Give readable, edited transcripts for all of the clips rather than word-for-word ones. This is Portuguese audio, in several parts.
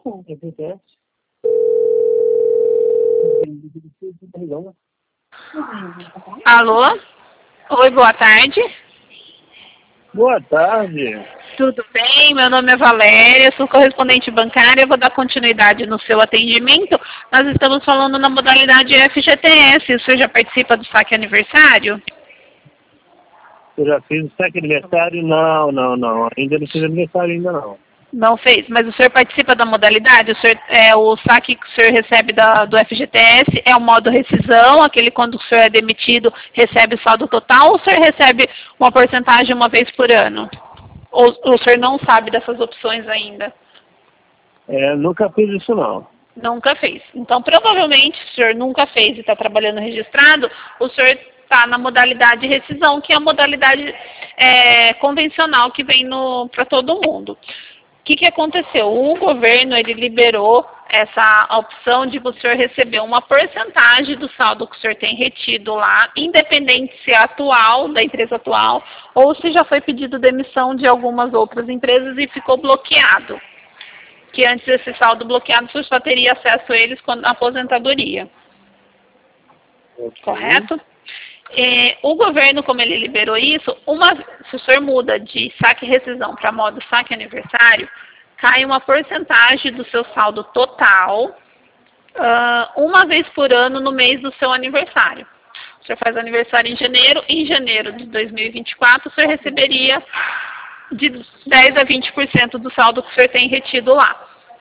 Alô? Oi, boa tarde. Boa tarde. Tudo bem? Meu nome é Valéria, sou correspondente bancária, vou dar continuidade no seu atendimento. Nós estamos falando na modalidade FGTS. O senhor já participa do saque aniversário? Eu já fiz o saque aniversário? Não. Ainda não fiz aniversário ainda não. Não fez, mas o senhor participa da modalidade? O saque que o senhor recebe do FGTS é o modo rescisão, aquele quando o senhor é demitido recebe o saldo total, ou o senhor recebe uma porcentagem uma vez por ano? Ou o senhor não sabe dessas opções ainda? Nunca fiz isso não. Nunca fez. Então, provavelmente, se o senhor nunca fez e está trabalhando registrado, o senhor está na modalidade rescisão, que é a modalidade convencional que vem para todo mundo. O que aconteceu? O governo ele liberou essa opção de o senhor receber uma porcentagem do saldo que o senhor tem retido lá, independente se é atual, da empresa atual, ou se já foi pedido demissão de algumas outras empresas e ficou bloqueado. Que antes desse saldo bloqueado, o senhor só teria acesso a eles na aposentadoria. Okay. Correto? O governo, como ele liberou isso, se o senhor muda de saque rescisão para modo saque aniversário, cai uma porcentagem do seu saldo total uma vez por ano no mês do seu aniversário. O senhor faz aniversário em janeiro de 2024, o senhor receberia de 10% a 20% do saldo que o senhor tem retido lá.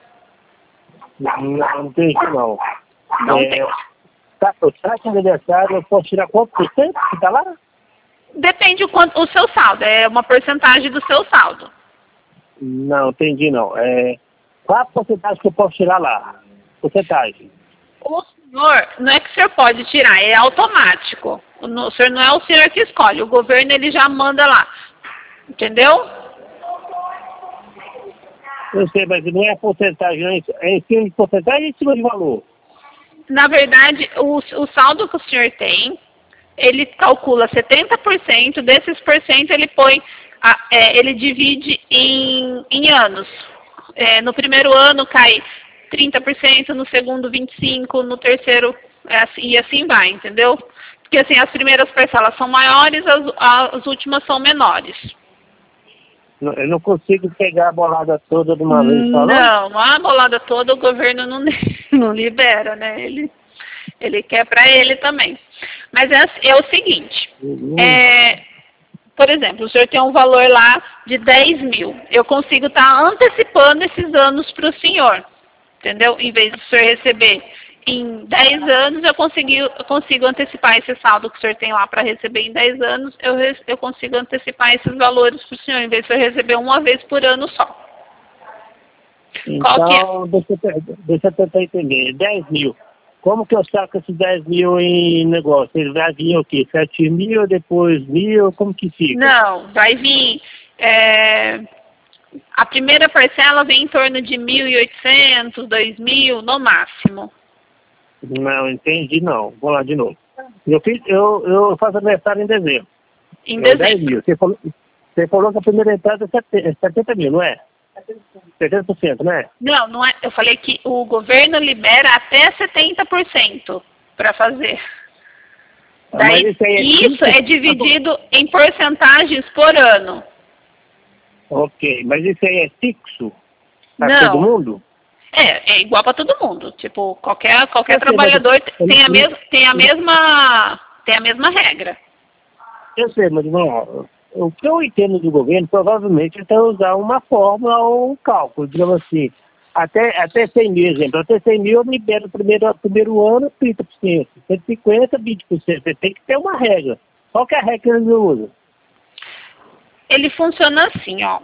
Não tem isso não. Não tem. O saque aniversário eu posso tirar quanto por cento que está lá? Depende o seu saldo, é uma porcentagem do seu saldo. Não, entendi não. Qual a porcentagem que eu posso tirar lá? Porcentagem. O senhor, não é que o senhor pode tirar, é automático. O senhor não é o senhor que escolhe, o governo ele já manda lá. Entendeu? Eu sei, mas não é a porcentagem, é em cima de porcentagem ou em cima de valor? Na verdade, o saldo que o senhor tem, ele calcula 70%, desses porcento ele põe, ele divide em anos. No primeiro ano cai 30%, no segundo 25%, no terceiro e assim vai, entendeu? Porque assim, as primeiras parcelas são maiores, as últimas são menores. Eu não consigo pegar a bolada toda de uma vez só, não? Não, a bolada toda o governo não libera, né? Ele quer para ele também. Mas é o seguinte, por exemplo, o senhor tem um valor lá de 10 mil. Eu consigo estar antecipando esses anos para o senhor, entendeu? Em vez do senhor receber em 10 anos, eu consigo antecipar esse saldo que o senhor tem lá para receber em 10 anos, eu consigo antecipar esses valores para o senhor, em vez de o senhor receber uma vez por ano só. Então, deixa eu tentar entender. 10 mil. Como que eu saco esses 10 mil em negócio? Eles vai vir o quê? 7 mil, depois 1.000? Como que fica? Não, vai vir... a primeira parcela vem em torno de 1.800, 2.000 no máximo. Não, entendi não. Vou lá de novo. Eu faço aniversário em dezembro. Em dezembro. 10 mil. Você falou que a primeira entrada é 70 mil, não é? 70%, não é? Não é. Eu falei que o governo libera até 70% para fazer. Daí, isso é dividido em porcentagens por ano. Ok, mas isso aí é fixo para todo mundo? É igual para todo mundo. Tipo, qualquer trabalhador tem a mesma regra. Eu sei, mas não, o que eu entendo do governo, provavelmente, é usar uma fórmula ou um cálculo, digamos assim. Até 100 mil, exemplo. Até 100 mil eu libero no primeiro ano 30%. 150, 20%. Você tem que ter uma regra. Qual que é a regra que eles usam? Ele funciona assim, ó.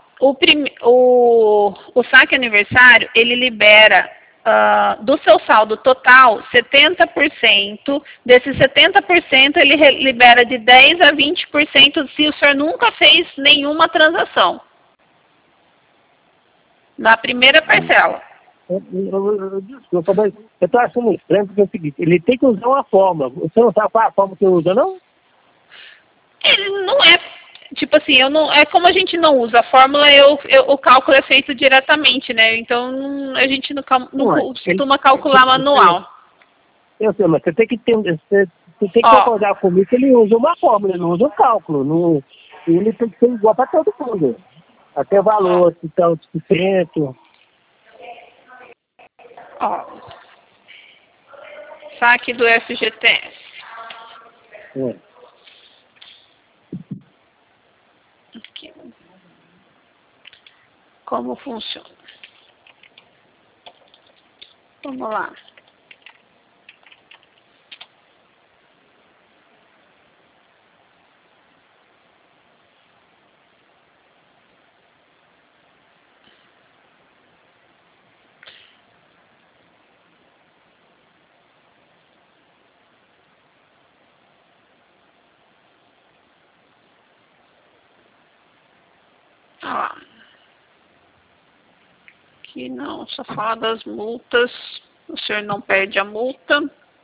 O saque aniversário, ele libera do seu saldo total 70%. Desses 70%, ele libera de 10% a 20% se o senhor nunca fez nenhuma transação. Na primeira parcela. Desculpa, mas eu estou achando estranho porque é o seguinte, ele tem que usar uma fórmula. Você não sabe qual é a fórmula que usa, não? Ele não é... tipo assim, eu não, é como a gente não usa a fórmula, o cálculo é feito diretamente, né? Então a gente não costuma calcular manual. Eu sei, mas você tem que ter, você tem que concordar comigo que ele usa uma fórmula, ele não usa um cálculo. Não, ele tem que ser igual para todo mundo. Até o valor, se está 8%. Ó, saque do FGTS. Aqui. Como funciona? Vamos lá. Aqui não, só fala das multas. O senhor não perde a multa.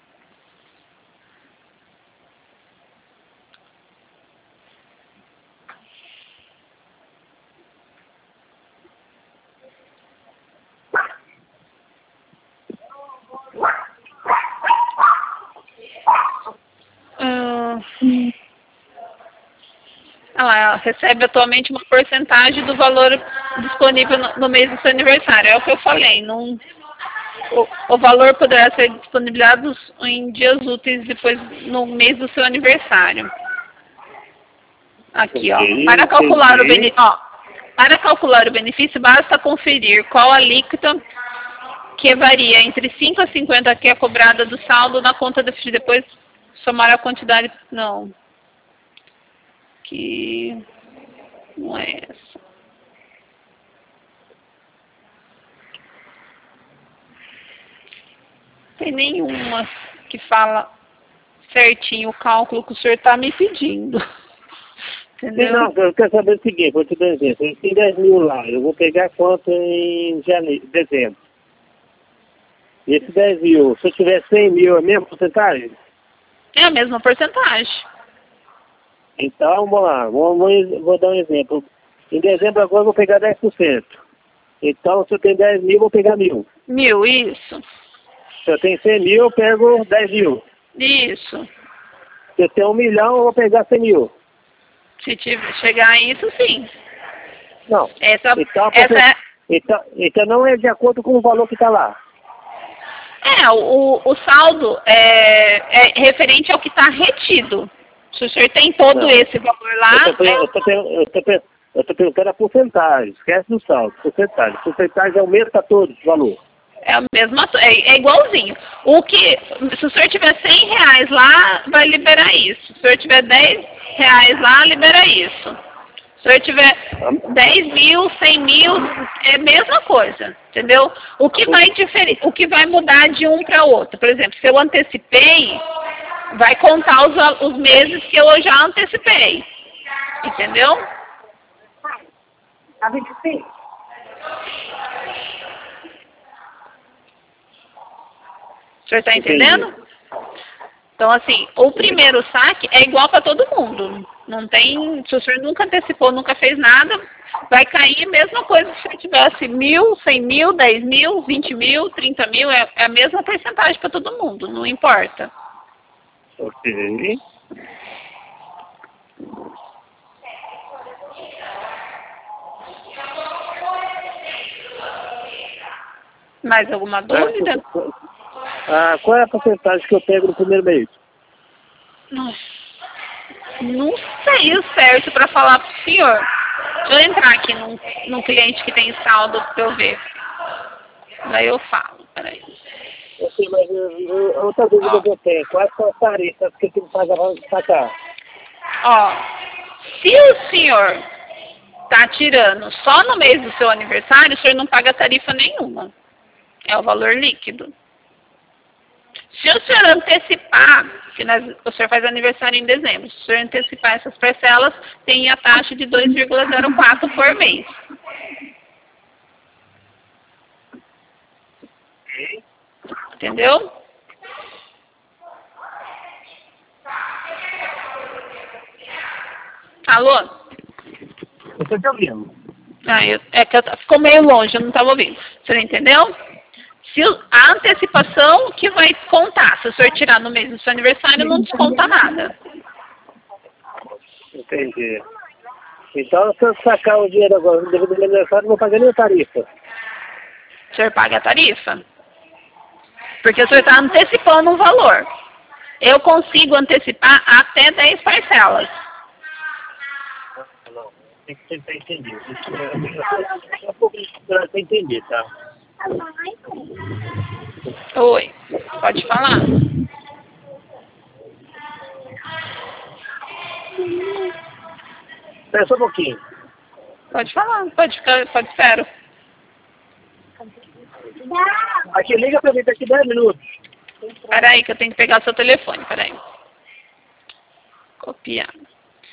Ela recebe atualmente uma porcentagem do valor disponível no mês do seu aniversário. É o que eu falei. O valor poderá ser disponibilizado em dias úteis depois no mês do seu aniversário. Aqui, ó. Para calcular o benefício, basta conferir qual a alíquota que varia entre 5 a 50 que é cobrada do saldo na conta do FGTS. Depois somar a quantidade. Não. Que não é essa. Tem nenhuma que fala certinho o cálculo que o senhor está me pedindo. Entendeu? Não, eu quero saber o seguinte, vou te dar um exemplo. Eu tenho 10 mil lá, eu vou pegar quanto em dezembro? E esse 10 mil, se eu tiver 100 mil, é a mesma porcentagem? É a mesma porcentagem. Então, vamos lá, vou dar um exemplo. Em dezembro agora eu vou pegar 10%. Então, se eu tenho 10 mil, eu vou pegar 1.000. 1.000, isso. Se eu tenho 100 mil, eu pego 10 mil. Isso. Se eu tenho 1 milhão, eu vou pegar 100 mil. Se chegar a isso, sim. Não. Então não é de acordo com o valor que está lá. O saldo é referente ao que está retido. Se o senhor tem todo esse valor lá... Eu estou perguntando a porcentagem. Esquece do saldo. Porcentagem. Porcentagem aumenta todo esse valor. É a mesma, é igualzinho. Se o senhor tiver 100 reais lá, vai liberar isso. Se o senhor tiver 10 reais lá, libera isso. Se o senhor tiver 10 mil, 100 mil, é a mesma coisa, entendeu? O que vai mudar de um para outro? Por exemplo, se eu antecipei, vai contar os meses que eu já antecipei, entendeu? A 25. O senhor está entendendo? Então, assim, o primeiro saque é igual para todo mundo. Não tem, se o senhor nunca antecipou, nunca fez nada, vai cair a mesma coisa se o senhor tivesse 1.000, 100 mil, 10 mil, 20 mil, 30 mil, é a mesma porcentagem para todo mundo, não importa. Ok. Mais alguma dúvida? Qual é a porcentagem que eu pego no primeiro mês? Não sei o certo para falar para o senhor. Deixa eu entrar aqui num cliente que tem saldo para eu ver. Daí eu falo, peraí. Eu sei, mas outra dúvida que eu tenho, quais são as tarifas que tem que pagar para cá? Ó, se o senhor está tirando só no mês do seu aniversário, o senhor não paga tarifa nenhuma. É o valor líquido. Se o senhor antecipar, que o senhor faz aniversário em dezembro, se o senhor antecipar essas parcelas, tem a taxa de 2,04 por mês. Entendeu? Alô? Eu estou te ouvindo. É que ficou meio longe, eu não estava ouvindo. Você entendeu? Se a antecipação que vai contar, se o senhor tirar no mês do seu aniversário, não desconta nada. Entendi. Então, se eu sacar o dinheiro agora do meu aniversário, não vou pagar nem a tarifa. O senhor paga a tarifa. Porque o senhor está antecipando um valor. Eu consigo antecipar até 10 parcelas. Não, tem que tentar entender. É um pouco de para entender, tá? Oi, pode falar. Espera só um pouquinho. Pode falar, pode espero. Aqui, liga pra mim daqui 10 minutos. Peraí que eu tenho que pegar seu telefone, peraí. Copiar.